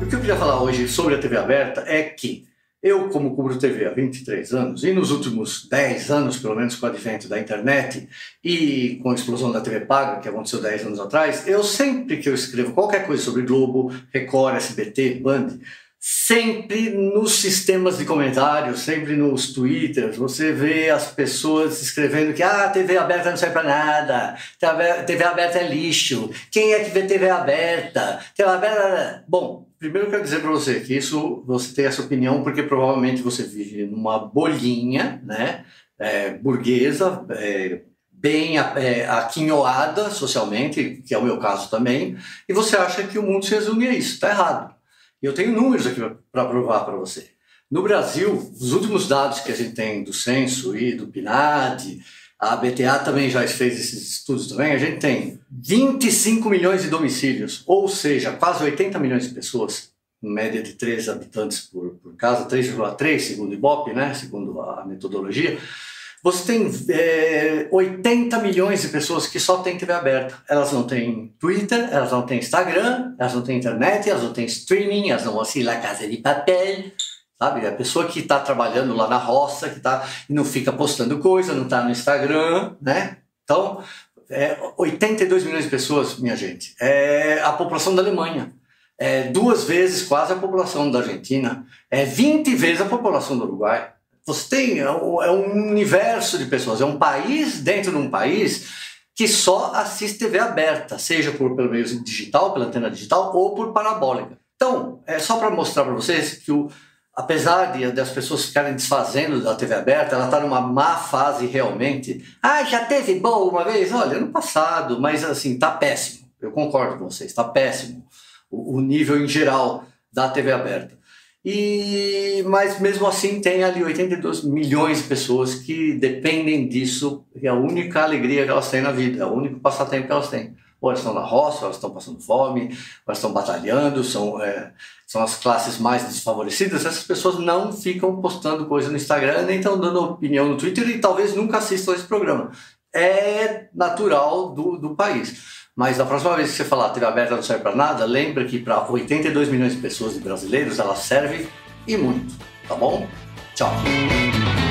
O que eu queria falar hoje sobre a TV aberta é que eu, como cubro TV há 23 anos, e nos últimos 10 anos, pelo menos com o advento da internet e com a explosão da TV paga, que aconteceu 10 anos atrás, eu sempre que eu escrevo qualquer coisa sobre Globo, Record, SBT, Band, sempre nos sistemas de comentários, sempre nos twitters, você vê as pessoas escrevendo que a TV aberta não serve para nada, TV aberta é lixo, quem é que vê TV aberta? TV aberta... Bom, primeiro eu quero dizer para você que isso, você tem essa opinião porque provavelmente você vive numa bolinha, né, burguesa, bem aquinhoada socialmente, que é o meu caso também, e você acha que o mundo se resume a isso. Está errado. Eu tenho números aqui para provar para você. No Brasil, os últimos dados que a gente tem do censo e do PNAD, a BTA também já fez esses estudos também, a gente tem 25 milhões de domicílios, ou seja, quase 80 milhões de pessoas, em média de 3 habitantes por casa, 3,3 segundo o Ibope, né, segundo a metodologia. Você tem 80 milhões de pessoas que só têm TV aberta. Elas não têm Twitter, elas não têm Instagram, elas não têm internet, elas não têm streaming, elas não assistem La Casa de Papel, sabe? A pessoa que está trabalhando lá na roça, que e não fica postando coisa, não está no Instagram, né? Então, 82 milhões de pessoas, minha gente. É a população da Alemanha. 2 vezes quase a população da Argentina. 20 vezes a população do Uruguai. Você tem um universo de pessoas, é um país dentro de um país que só assiste TV aberta, seja pelo meio digital, pela antena digital ou por parabólica. Então, é só para mostrar para vocês que apesar das pessoas ficarem desfazendo da TV aberta, ela está numa má fase realmente. Já teve boa uma vez? Olha, no passado, mas assim, está péssimo. Eu concordo com vocês, está péssimo o nível em geral da TV aberta. Mas mesmo assim tem ali 82 milhões de pessoas que dependem disso, é a única alegria que elas têm na vida, é o único passatempo que elas têm. Ou elas estão na roça, ou elas estão passando fome, ou elas estão batalhando, são as classes mais desfavorecidas. Essas pessoas não ficam postando coisa no Instagram, nem estão dando opinião no Twitter e talvez nunca assistam esse programa. É natural do país. Mas da próxima vez que você falar TV aberta não serve para nada, lembra que para 82 milhões de pessoas e brasileiros ela serve e muito, tá bom? Tchau!